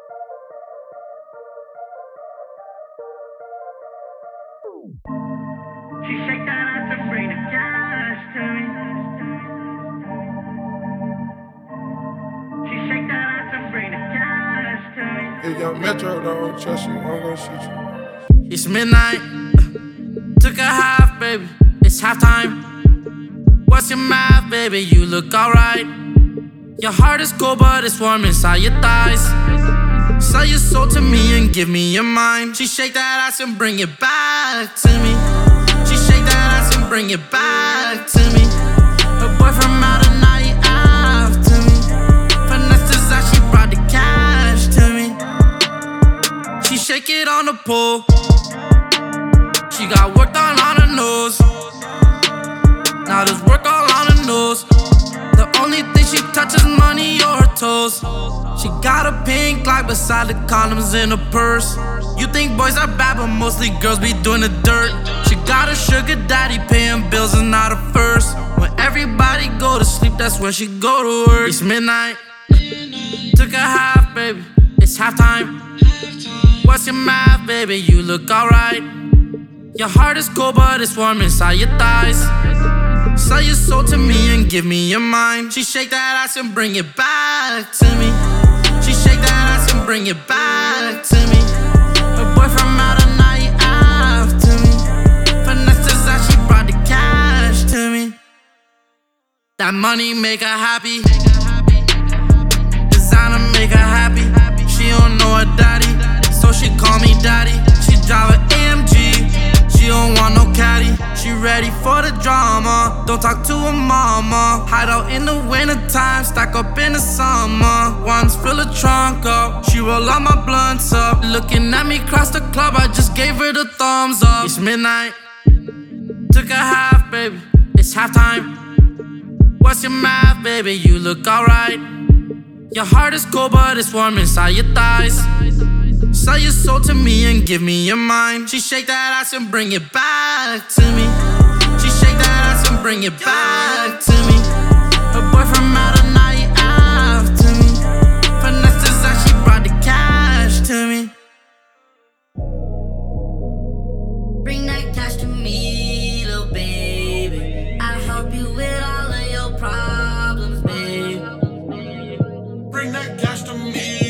She shake that ass and bring the cash to me. She shake that ass and bring the cash to me. If Young Metro don't trust you, I'm gonna shoot you. It's midnight, took a half, baby, it's halftime. What's your math, baby, you look alright. Your heart is cold, but it's warm inside your thighs. Sell your soul to me and give me your mind. She shake that ass and bring it back to me. She shake that ass and bring it back to me. Her boyfriend out at night after me. Finesse is how she brought the cash to me. She shake it on the pole. She got work done on her nose. Now there's work all on her nose. The only thing she touches money or her toes. She got a pink light beside the condoms in her purse. You think boys are bad, but mostly girls be doing the dirt. She got a sugar daddy paying bills and not a first. When everybody go to sleep, that's when she go to work. It's midnight, took a half, baby, it's halftime. What's your math, baby, you look alright. Your heart is cold, but it's warm inside your thighs. Sell your soul to me and give me your mind. She shake that ass and bring it back to me. She shake that ass and bring it back to me. Her boyfriend out at night after me. Finesse is how she brought the cash to me. That money make her happy. Designer make her happy. She don't know her daddy, so she call me daddy. She drive an AMG, she don't want no caddy. She ready for the drama, don't talk to her mama. Hide out in the winter time, stack up in the summer. Once fill the trunk up, she roll all my blunts up. Looking at me cross the club, I just gave her the thumbs up. It's midnight, took a half, baby, it's halftime. What's your math, baby, you look alright. Your heart is cold, but it's warm inside your thighs. Sell your soul to me and give me your mind. She shake that ass and bring it back to me. She shake that ass and bring it back to me. Her boyfriend out at night after me. Finesse is how she brought the cash to me. Bring that cash to me, little baby. I'll help you with all of your problems, babe. Bring that cash to me.